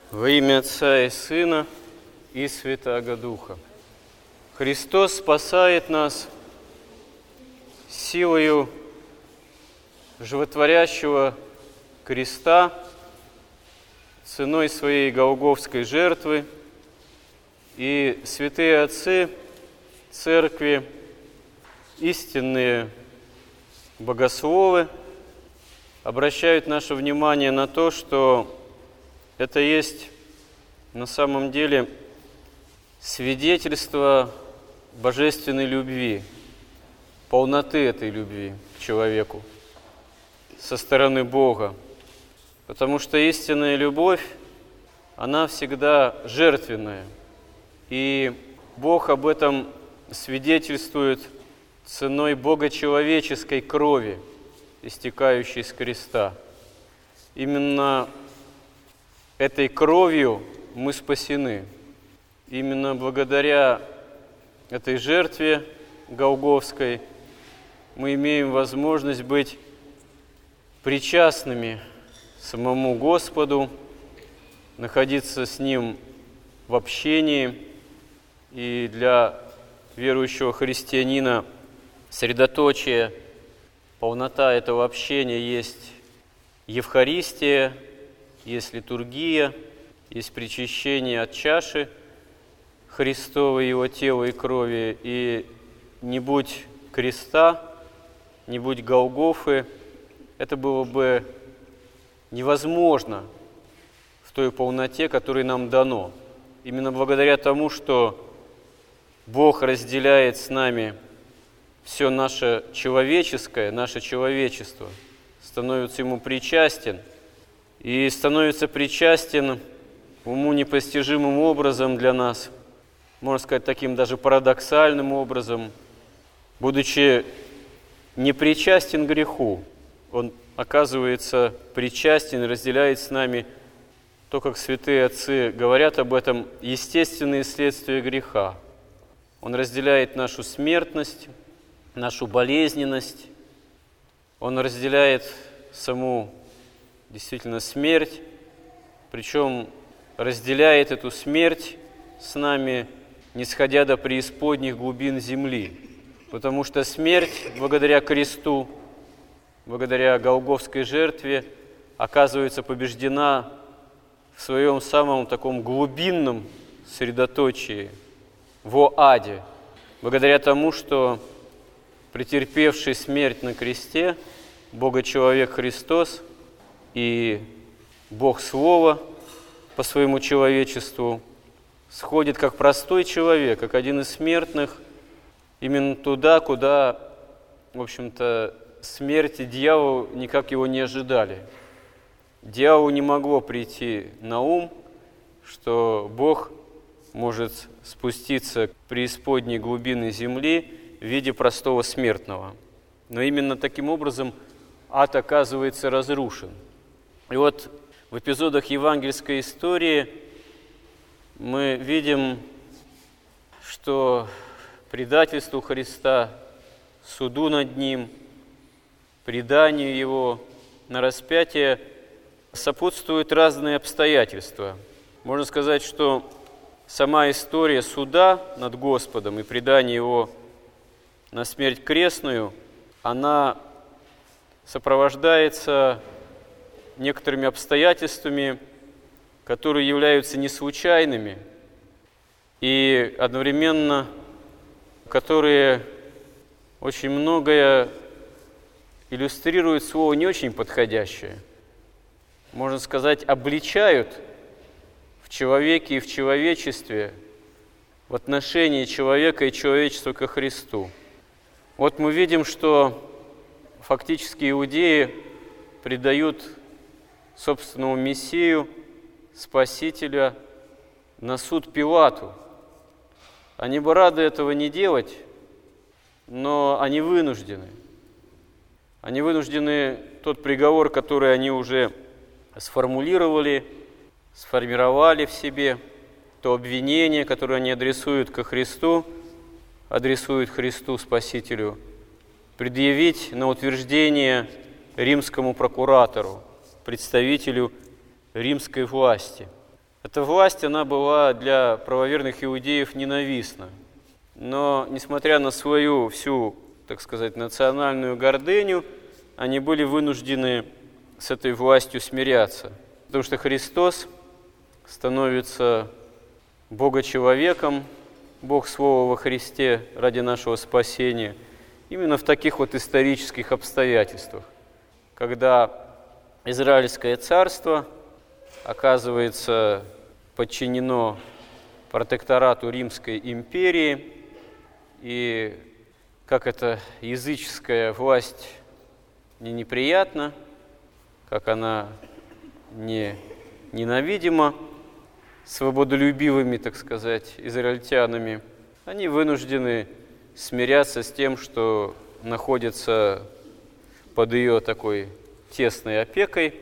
Во имя Отца и Сына и Святаго Духа. Христос спасает нас силою животворящего креста, ценой своей голгофской жертвы, и святые отцы Церкви, истинные богословы, обращают наше внимание на то, что это есть на самом деле свидетельство божественной любви, полноты этой любви к человеку со стороны Бога. Потому что истинная любовь, она всегда жертвенная. И Бог об этом свидетельствует ценой богочеловеческой крови, истекающей с креста. Именно этой кровью мы спасены. Именно благодаря этой жертве голгофской мы имеем возможность быть причастными самому Господу, находиться с Ним в общении. И для верующего христианина средоточие, полнота этого общения есть Евхаристия, есть литургия, есть причащение от чаши Христовой, Его тела и крови. И не будь креста, не будь Голгофы, это было бы невозможно в той полноте, которой нам дано. Именно благодаря тому, что Бог разделяет с нами все наше человеческое, наше человечество, становится Ему причастен, и становится причастен уму непостижимым образом для нас, можно сказать, таким даже парадоксальным образом, будучи не причастен греху, Он оказывается причастен, разделяет с нами то, как святые отцы говорят об этом, естественные следствия греха. Он разделяет нашу смертность, нашу болезненность, Он разделяет саму действительно смерть, причем разделяет эту смерть с нами, не сходя до преисподних глубин земли. Потому что смерть, благодаря кресту, благодаря голгофской жертве, оказывается побеждена в своем самом таком глубинном средоточии, во аде, благодаря тому, что претерпевший смерть на кресте, Бога-человек Христос и Бог-Слово по своему человечеству сходит как простой человек, как один из смертных, именно туда, куда, в общем-то, смерти дьяволу никак его не ожидали. Дьяволу не могло прийти на ум, что Бог может спуститься к преисподней глубины земли в виде простого смертного. Но именно таким образом ад оказывается разрушен. И вот в эпизодах евангельской истории мы видим, что предательству Христа, суду над Ним, преданию Его на распятие сопутствуют разные обстоятельства. Можно сказать, что сама история суда над Господом и предания Его на смерть крестную, она сопровождается некоторыми обстоятельствами, которые являются не случайными и одновременно которые очень многое иллюстрируют слово не очень подходящее. Можно сказать, обличают в человеке и в человечестве, в отношении человека и человечества ко Христу. Вот мы видим, что фактически иудеи предают собственного Мессию, Спасителя, на суд Пилату. Они бы рады этого не делать, но они вынуждены. Они вынуждены тот приговор, который они уже сформулировали, сформировали в себе, то обвинение, которое они адресуют ко Христу, адресуют Христу Спасителю, предъявить на утверждение римскому прокуратору, представителю римской власти. Эта власть, она была для правоверных иудеев ненавистна. Но, несмотря на свою всю, так сказать, национальную гордыню, они были вынуждены с этой властью смиряться. Потому что Христос становится Бога-человеком, Бог Слово во Христе ради нашего спасения, именно в таких вот исторических обстоятельствах, когда Израильское царство оказывается подчинено протекторату Римской империи, и как эта языческая власть не неприятна, как она не ненавидима свободолюбивыми, так сказать, израильтянами, они вынуждены смиряться с тем, что находятся под ее такой тесной опекой.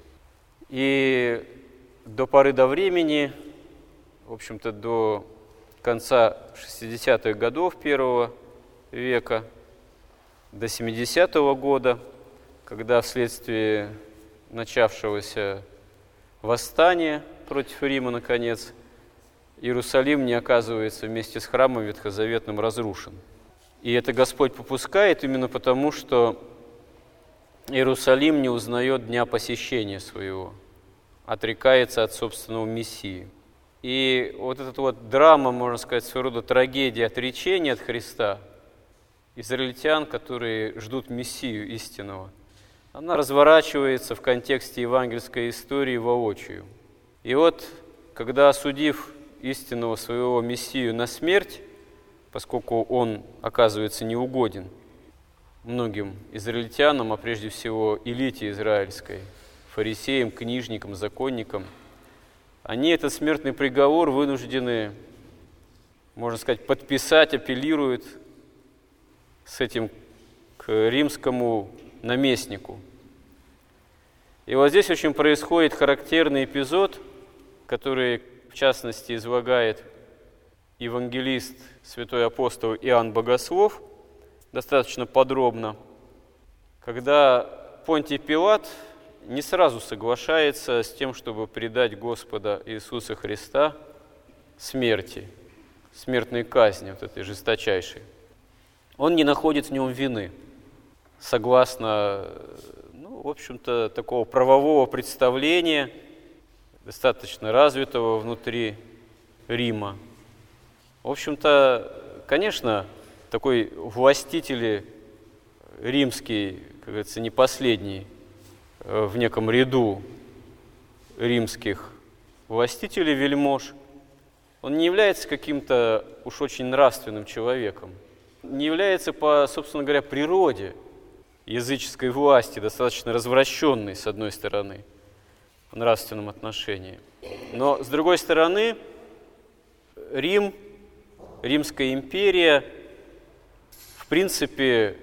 И до поры до времени, в общем-то, до конца 60-х годов первого века, до 70-го года, когда вследствие начавшегося восстания против Рима, наконец, Иерусалим не оказывается вместе с храмом ветхозаветным разрушен. И это Господь попускает именно потому, что Иерусалим не узнает дня посещения своего, отрекается от собственного Мессии. И вот эта вот драма, можно сказать, своего рода трагедия отречения от Христа, израильтян, которые ждут Мессию истинного, она разворачивается в контексте евангельской истории воочию. И вот, когда, осудив истинного своего Мессию на смерть, поскольку он оказывается неугоден многим израильтянам, а прежде всего элите израильской, фарисеям, книжникам, законникам, они этот смертный приговор вынуждены, можно сказать, подписать, апеллируют с этим к римскому наместнику. И вот здесь очень происходит характерный эпизод, который, в частности, излагает евангелист, святой апостол Иоанн Богослов, достаточно подробно, когда Понтий Пилат не сразу соглашается с тем, чтобы предать Господа Иисуса Христа смерти, смертной казни, вот этой жесточайшей. Он не находит в нем вины, согласно, в общем-то, такого правового представления, достаточно развитого внутри Рима. В общем-то, конечно, такой властитель римский, как говорится, не последний в неком ряду римских властителей, вельмож, он не является каким-то уж очень нравственным человеком, не является по, собственно говоря, природе языческой власти, достаточно развращенной, с одной стороны, в нравственном отношении. Но, с другой стороны, Рим, Римская империя, в принципе,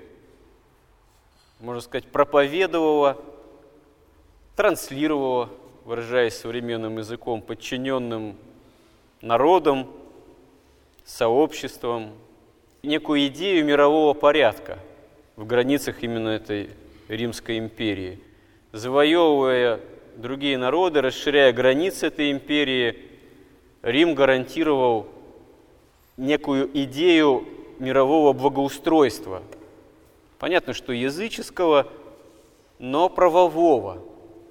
можно сказать, проповедовала, транслировала, выражаясь современным языком, подчиненным народам, сообществам, некую идею мирового порядка в границах именно этой Римской империи. Завоевывая другие народы, расширяя границы этой империи, Рим гарантировал некую идею мирового благоустройства. Понятно, что языческого, но правового.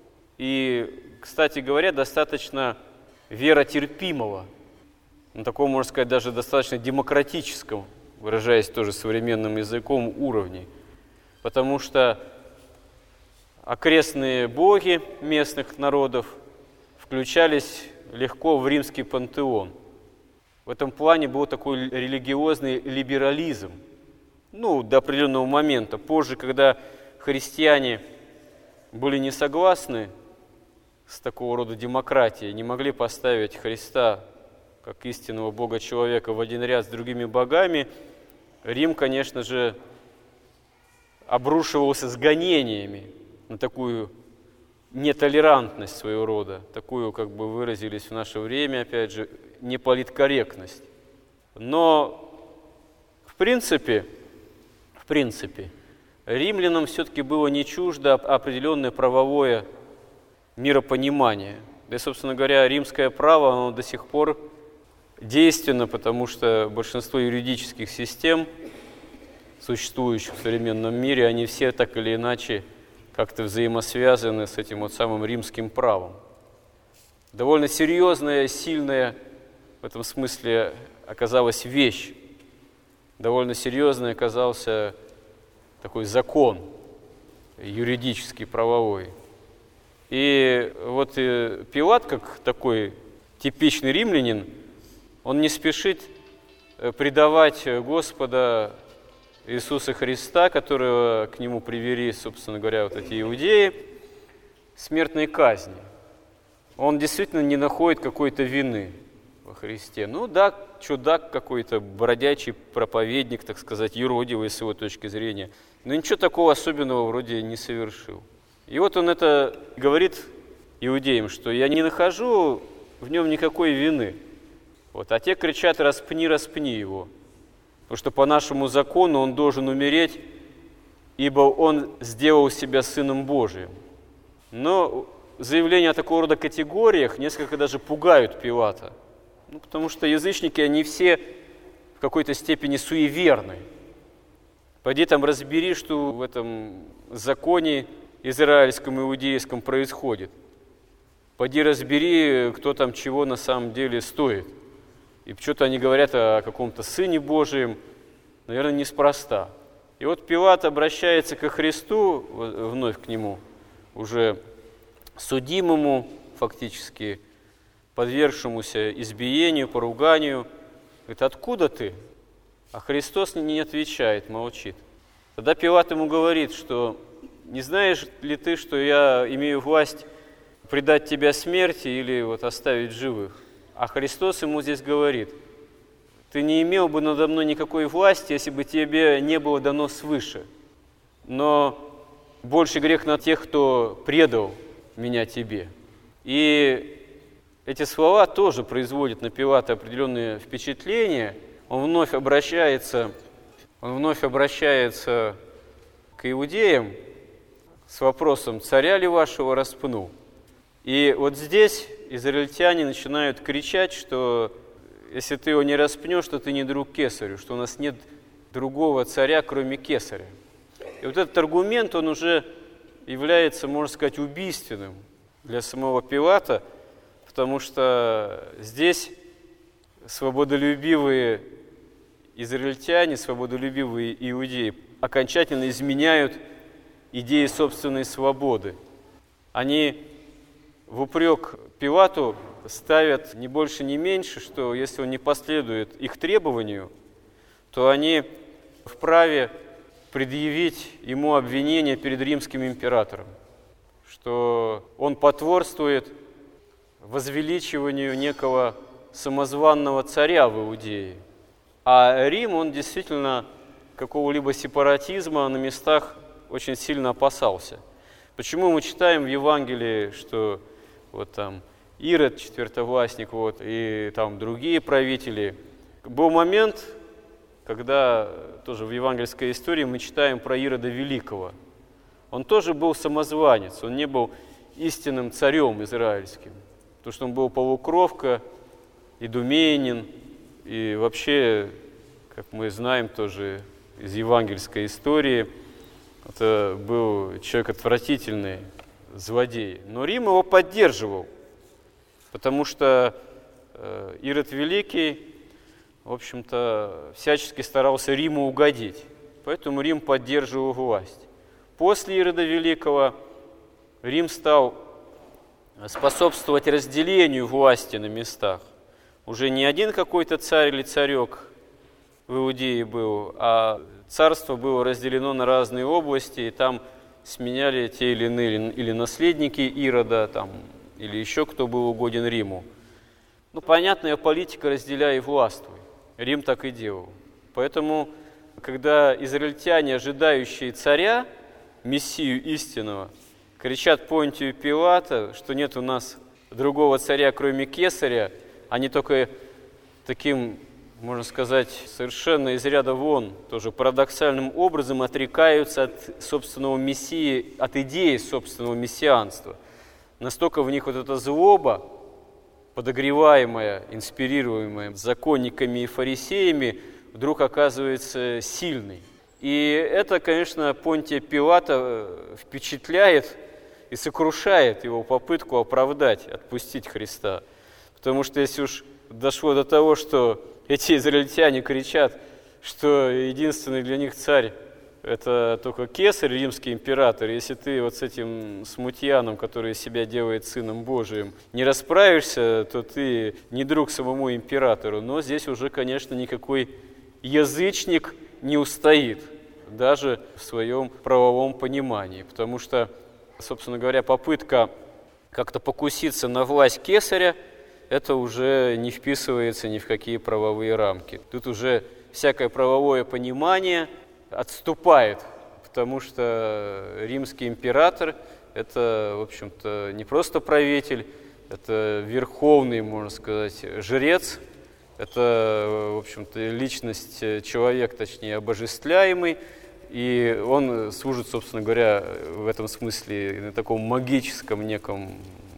И, кстати говоря, достаточно веротерпимого, на таком, можно сказать, даже достаточно демократическом, выражаясь тоже современным языком, уровне. Потому что окрестные боги местных народов включались легко в римский пантеон. В этом плане был такой религиозный либерализм. До определенного момента. Позже, когда христиане были не согласны с такого рода демократией, не могли поставить Христа как истинного Бога-человека в один ряд с другими богами, Рим, конечно же, обрушивался с гонениями на такую нетолерантность своего рода, такую, как бы выразились в наше время, опять же, неполиткорректность. Но, в принципе, римлянам все-таки было не чуждо определенное правовое миропонимание. Да и, собственно говоря, римское право, оно до сих пор действенно, потому что большинство юридических систем, существующих в современном мире, они все так или иначе как-то взаимосвязаны с этим вот самым римским правом. Довольно серьезная, сильная в этом смысле оказалась вещь. Довольно серьезный оказался такой закон юридический, правовой. И вот Пилат, как такой типичный римлянин, он не спешит предавать Господа Иисуса Христа, которого к нему привели, собственно говоря, вот эти иудеи, смертной казни. Он действительно не находит какой-то вины во Христе. Ну да, чудак какой-то, бродячий проповедник, так сказать, юродивый с его точки зрения. Но ничего такого особенного вроде не совершил. И вот он это говорит иудеям, что я не нахожу в нем никакой вины. Вот. А те кричат: распни, распни его. Потому что по нашему закону он должен умереть, ибо он сделал себя Сыном Божиим. Но заявления о такого рода категориях несколько даже пугают Пилата. Ну, потому что язычники, они все в какой-то степени суеверны. Пойди там разбери, что в этом законе израильском, иудейском происходит. Пойди разбери, кто там чего на самом деле стоит. И что-то они говорят о каком-то Сыне Божием, наверное, неспроста. И вот Пилат обращается ко Христу, вновь к нему, уже судимому, фактически, подвергшемуся избиению, поруганию. Говорит: откуда ты? А Христос не отвечает, молчит. Тогда Пилат ему говорит, что не знаешь ли ты, что я имею власть предать тебя смерти или вот оставить живых? А Христос ему здесь говорит: ты не имел бы надо мной никакой власти, если бы тебе не было дано свыше. Но больше грех на тех, кто предал меня тебе. И эти слова тоже производят на Пилата определенные впечатления. Он вновь обращается к иудеям с вопросом: царя ли вашего распну? И вот здесь израильтяне начинают кричать, что если ты его не распнешь, то ты не друг Кесарю, что у нас нет другого царя, кроме Кесаря. И вот этот аргумент, он уже является, можно сказать, убийственным для самого Пилата, потому что здесь свободолюбивые израильтяне, свободолюбивые иудеи окончательно изменяют идеи собственной свободы. Они в упрек Пилату ставят не больше, не меньше, что если он не последует их требованию, то они вправе предъявить ему обвинение перед римским императором, что он потворствует возвеличиванию некого самозванного царя в Иудее. А Рим, он действительно какого-либо сепаратизма на местах очень сильно опасался. Почему мы читаем в Евангелии, что вот там Ирод, четвертовластник, вот, и там другие правители. Был момент, когда тоже в евангельской истории мы читаем про Ирода Великого. Он тоже был самозванец, он не был истинным царем израильским, потому что он был полукровка, идумеянин, и вообще, как мы знаем тоже из евангельской истории, это был человек отвратительный, злодей. Но Рим его поддерживал, потому что Ирод Великий, в общем-то, всячески старался Риму угодить. Поэтому Рим поддерживал власть. После Ирода Великого Рим стал способствовать разделению власти на местах. Уже не один какой-то царь или царек в Иудее был, а царство было разделено на разные области, и там сменяли те или иные или наследники Ирода, там, или еще кто был угоден Риму. Ну, понятная политика «разделяй и властвуй». Рим так и делал. Поэтому, когда израильтяне, ожидающие царя, Мессию истинного, кричат Понтию Пилата, что нет у нас другого царя, кроме Кесаря, они только таким, можно сказать, совершенно из ряда вон, тоже парадоксальным образом отрекаются от собственного Мессии, от идеи собственного мессианства. Настолько в них вот эта злоба, подогреваемая, инспирируемая законниками и фарисеями, вдруг оказывается сильной. И это, конечно, Понтия Пилата впечатляет и сокрушает его попытку оправдать, отпустить Христа. Потому что если уж дошло до того, что эти израильтяне кричат, что единственный для них царь – это только Кесарь, римский император, если ты вот с этим смутьяном, который себя делает сыном Божиим, не расправишься, то ты не друг самому императору. Но здесь уже, конечно, никакой язычник не устоит, даже в своем правовом понимании, потому что, собственно говоря, попытка как-то покуситься на власть Кесаря, это уже не вписывается ни в какие правовые рамки. Тут уже всякое правовое понимание отступает, потому что римский император – это, в общем-то, не просто правитель, это верховный, можно сказать, жрец, это, в общем-то, личность, человек, точнее, обожествляемый, и он служит, собственно говоря, в этом смысле на таком магическом неком,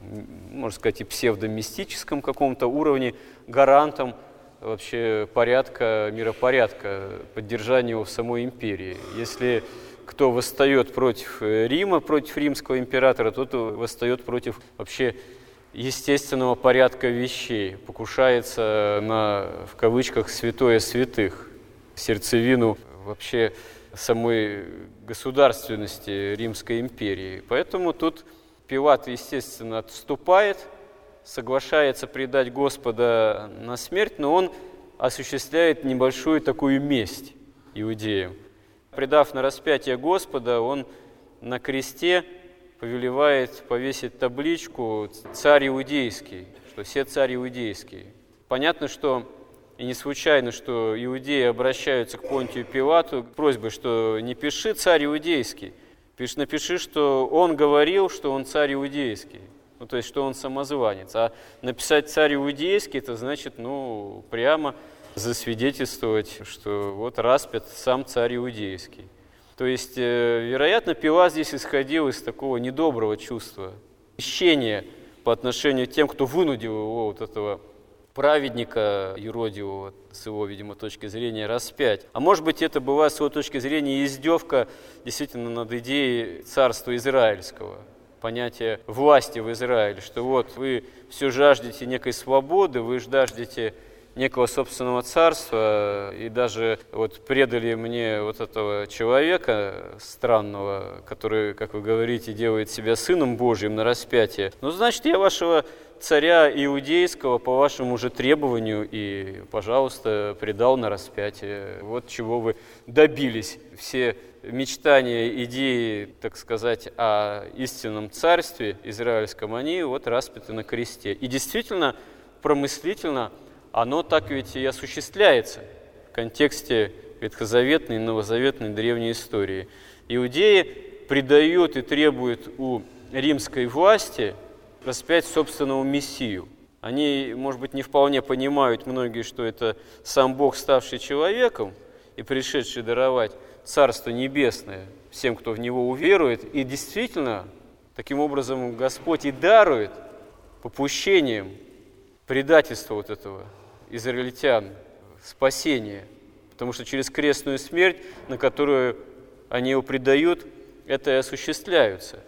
можно сказать, и псевдомистическом каком-то уровне гарантом вообще порядка, миропорядка, поддержания его в самой империи. Если кто восстает против Рима, против римского императора, тот восстает против вообще естественного порядка вещей, покушается на, в кавычках, святое святых, сердцевину вообще самой государственности Римской империи. Поэтому тут Пилат, естественно, отступает, соглашается предать Господа на смерть, но он осуществляет небольшую такую месть иудеям. Предав на распятие Господа, он на кресте повелевает повесить табличку «Царь иудейский», что все царь иудейские. Понятно, что и не случайно, что иудеи обращаются к Понтию Пилату с просьбой, что не пиши «Царь иудейский», напиши, что он говорил, что он царь иудейский, ну, то есть, что он самозванец. А написать «Царь иудейский» – это значит, ну, прямо засвидетельствовать, что вот распят сам царь иудейский. То есть, вероятно, Пилат здесь исходил из такого недоброго чувства, мщения по отношению к тем, кто вынудил его, вот этого праведника юродивого, с его, видимо, точки зрения, распять. А может быть, это была, с его точки зрения, издевка действительно над идеей царства израильского, понятие власти в Израиле, что вот вы все жаждете некой свободы, вы жаждете некого собственного царства, и даже вот предали мне вот этого человека странного, который, как вы говорите, делает себя сыном Божьим на распятие. Ну, значит, я вашего царя иудейского по вашему же требованию и, пожалуйста, предал на распятие. Вот чего вы добились. Все мечтания, идеи, так сказать, о истинном царстве израильском, они вот распяты на кресте. И действительно, промыслительно, оно так ведь и осуществляется в контексте ветхозаветной и новозаветной древней истории. Иудеи предают и требуют у римской власти распять собственного Мессию. Они, может быть, не вполне понимают многие, что это сам Бог, ставший человеком и пришедший даровать Царство Небесное всем, кто в Него уверует. И действительно, таким образом Господь и дарует попущением предательства вот этого израильтян, спасение, потому что через крестную смерть, на которую они его предают, это и осуществляются.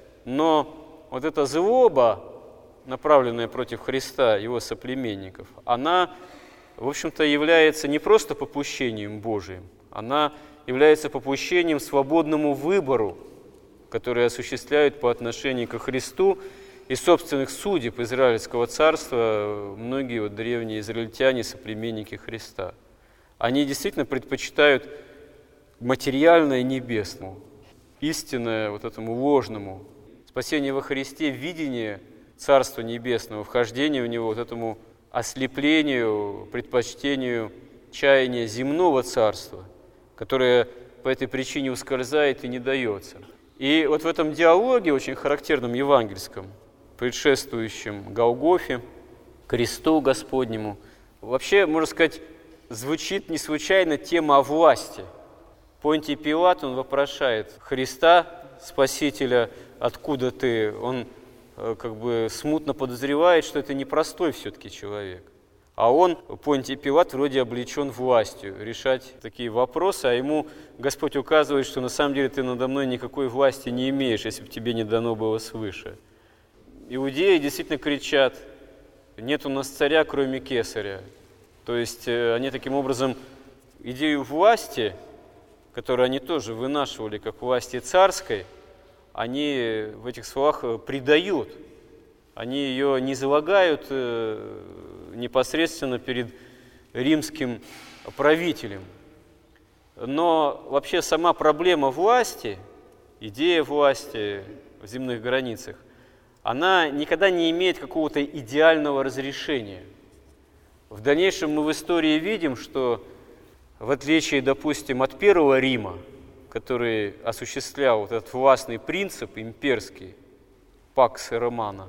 Но вот эта злоба, направленная против Христа, его соплеменников, она, в общем-то, является не просто попущением Божиим, она является попущением свободному выбору, который осуществляют по отношению ко Христу, и собственных судеб Израильского царства многие вот древние израильтяне, соплеменники Христа. Они действительно предпочитают материальное небесному, истинное вот этому ложному. Спасение во Христе, видение Царства Небесного, вхождение в него, вот этому ослеплению, предпочтению чаяния земного царства, которое по этой причине ускользает и не дается. И вот в этом диалоге, очень характерном евангельском, предшествующем Голгофе, кресту Господнему, вообще, можно сказать, звучит не случайно тема о власти. Понтий Пилат, он вопрошает Христа, Спасителя, откуда ты? Он как бы смутно подозревает, что это непростой все-таки человек. А он, Понтий Пилат, вроде облечен властью решать такие вопросы, а ему Господь указывает, что на самом деле ты надо мной никакой власти не имеешь, если бы тебе не дано было свыше. Иудеи действительно кричат: нет у нас царя, кроме Кесаря. То есть они таким образом идею власти, которую они тоже вынашивали как власти царской, они в этих словах предают. Они ее не залагают непосредственно перед римским правителем. Но вообще сама проблема власти, идея власти в земных границах, она никогда не имеет какого-то идеального разрешения. В дальнейшем мы в истории видим, что в отличие, допустим, от Первого Рима, который осуществлял вот этот властный принцип имперский, пакс романа,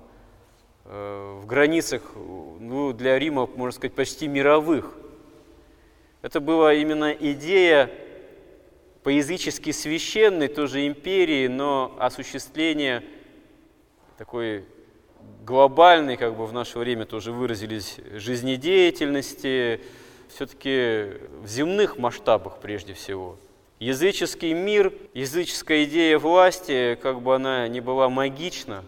в границах, для Рима, можно сказать, почти мировых. Это была именно идея по-язычески священной тоже империи, но осуществление такой глобальной, как бы в наше время тоже выразились, жизнедеятельности, все-таки в земных масштабах прежде всего. Языческий мир, языческая идея власти, как бы она ни была магична,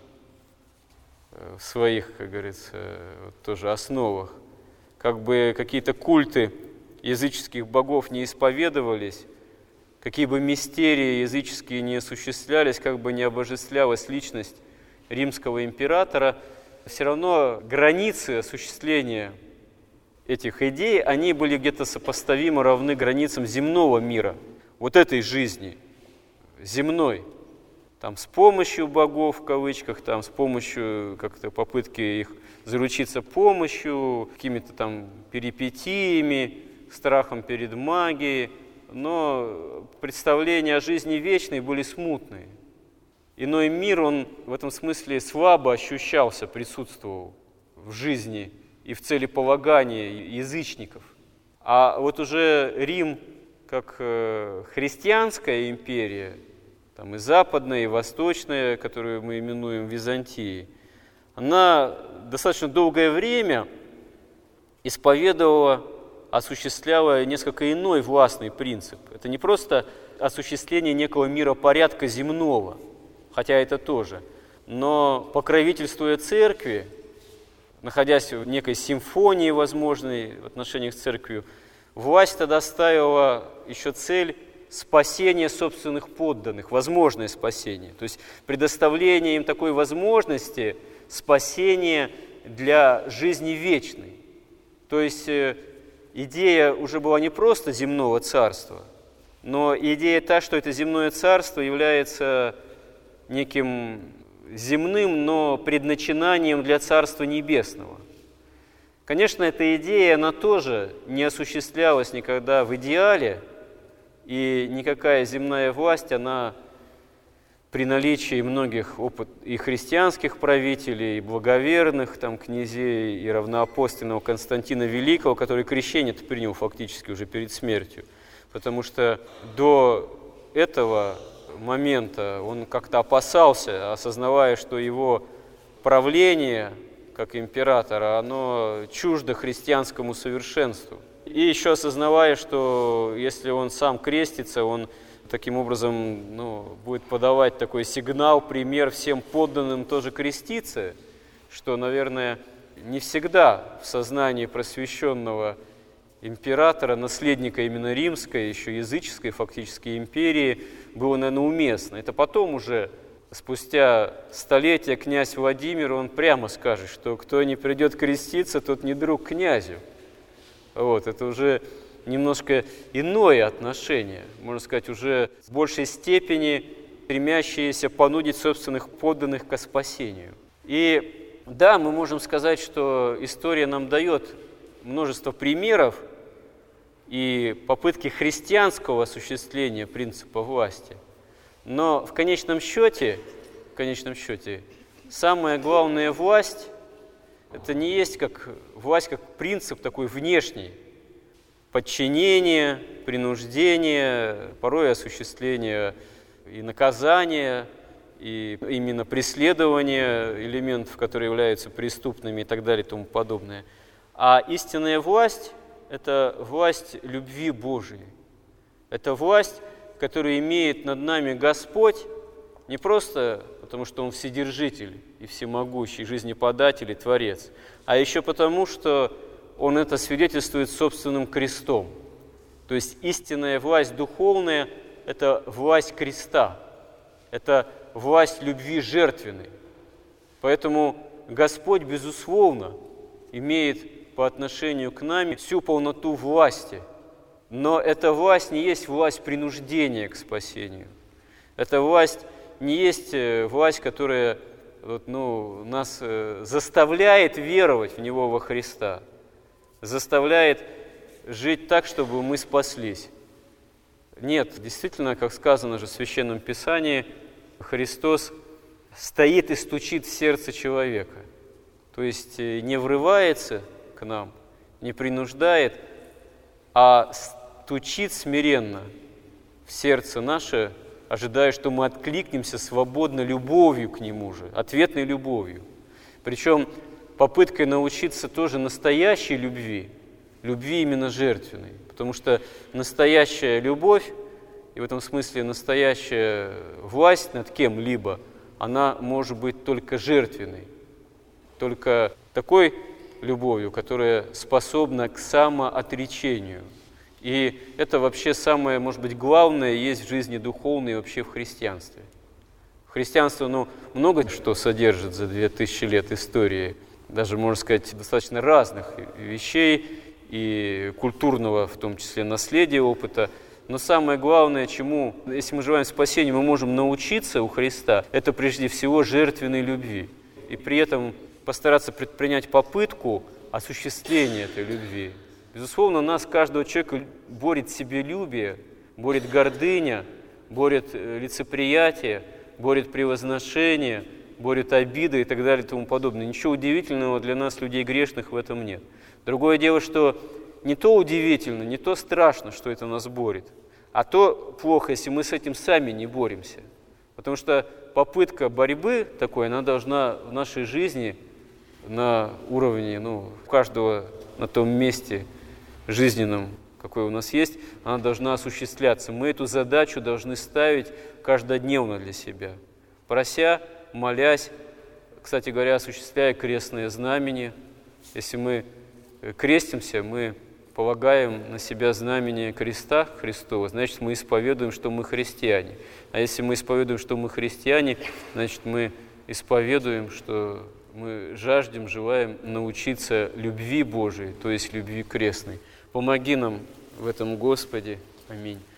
в своих, как говорится, тоже основах, как бы какие-то культы языческих богов не исповедовались, какие бы мистерии языческие не осуществлялись, как бы не обожествлялась личность римского императора, все равно границы осуществления этих идей, они были где-то сопоставимо равны границам земного мира, вот этой жизни, земной. Там с помощью богов, в кавычках, там с помощью как-то попытки их заручиться помощью, какими-то там перипетиями, страхом перед магией, но представления о жизни вечной были смутные. Иной мир, он в этом смысле слабо ощущался, присутствовал в жизни и в целеполагании язычников. А вот уже Рим, как христианская империя, там и западная, и восточная, которую мы именуем Византией, она достаточно долгое время исповедовала, осуществляла несколько иной властный принцип. Это не просто осуществление некого миропорядка земного, хотя это тоже, но покровительствуя церкви, находясь в некой симфонии возможной в отношениях с церковью, власть тогда ставила еще цель спасение собственных подданных, возможное спасение. То есть предоставление им такой возможности спасения для жизни вечной. То есть идея уже была не просто земного царства, но идея та, что это земное царство является неким земным, но предначинанием для Царства Небесного. Конечно, эта идея, она тоже не осуществлялась никогда в идеале, и никакая земная власть, она при наличии многих и христианских правителей, и благоверных там, князей, и равноапостольного Константина Великого, который крещение-то принял фактически уже перед смертью, потому что до этого момента он как-то опасался, осознавая, что его правление как императора, оно чуждо христианскому совершенству. И еще осознавая, что если он сам крестится, он таким образом будет подавать такой сигнал, пример всем подданным тоже креститься, что, наверное, не всегда в сознании просвещенного императора, наследника именно римской, еще языческой фактически империи, было, наверное, уместно. Это потом уже, спустя столетия, князь Владимир, он прямо скажет, что кто не придет креститься, тот не друг князю. Вот, это уже немножко иное отношение, можно сказать, уже в большей степени стремящиеся понудить собственных подданных к спасению. И да, мы можем сказать, что история нам дает множество примеров и попытки христианского осуществления принципа власти. Но в конечном счете, самая главная власть – это не есть как власть, как принцип такой внешний, подчинение, принуждение, порой осуществление и наказания и именно преследование элементов, которые являются преступными и так далее и тому подобное. А истинная власть – это власть любви Божией. Это власть, которую имеет над нами Господь, не просто потому, что Он вседержитель и всемогущий, жизнеподатель и Творец, а еще потому, что Он это свидетельствует собственным крестом. То есть истинная власть духовная – это власть креста, это власть любви жертвенной. Поэтому Господь, безусловно, имеет по отношению к нам всю полноту власти. Но эта власть не есть власть принуждения к спасению. Эта власть не есть власть, которая нас заставляет веровать в Него, во Христа, заставляет жить так, чтобы мы спаслись. Нет, действительно, как сказано же в Священном Писании, Христос стоит и стучит в сердце человека. То есть не врывается к нам, не принуждает, а стучит смиренно в сердце наше, ожидая, что мы откликнемся свободно любовью к Нему же, ответной любовью. Причем попыткой научиться тоже настоящей любви, любви именно жертвенной. Потому что настоящая любовь, и в этом смысле настоящая власть над кем-либо, она может быть только жертвенной, только такой любовью, которая способна к самоотречению. И это вообще самое, может быть, главное есть в жизни духовной и вообще в христианстве. Христианство, много что содержит за 2000 лет истории, даже, можно сказать, достаточно разных вещей, и культурного, в том числе, наследия, опыта. Но самое главное, чему, если мы желаем спасения, мы можем научиться у Христа, это прежде всего жертвенной любви. И при этом постараться предпринять попытку осуществления этой любви. Безусловно, нас, каждого человека, борет себелюбие, борет гордыня, борет лицеприятие, борет превозношение, борет обида и так далее и тому подобное. Ничего удивительного для нас, людей грешных, в этом нет. Другое дело, что не то удивительно, не то страшно, что это нас борет, а то плохо, если мы с этим сами не боремся. Потому что попытка борьбы такой, она должна в нашей жизни на уровне каждого на том месте жизненном, какой у нас есть, она должна осуществляться. Мы эту задачу должны ставить каждодневно для себя, прося, молясь, кстати говоря, осуществляя крестное знамение. Если мы крестимся, мы полагаем на себя знамение креста Христова, значит, мы исповедуем, что мы христиане. А если мы исповедуем, что мы христиане, значит, мы исповедуем, что мы жаждем, желаем научиться любви Божией, то есть любви крестной. Помоги нам в этом, Господи. Аминь.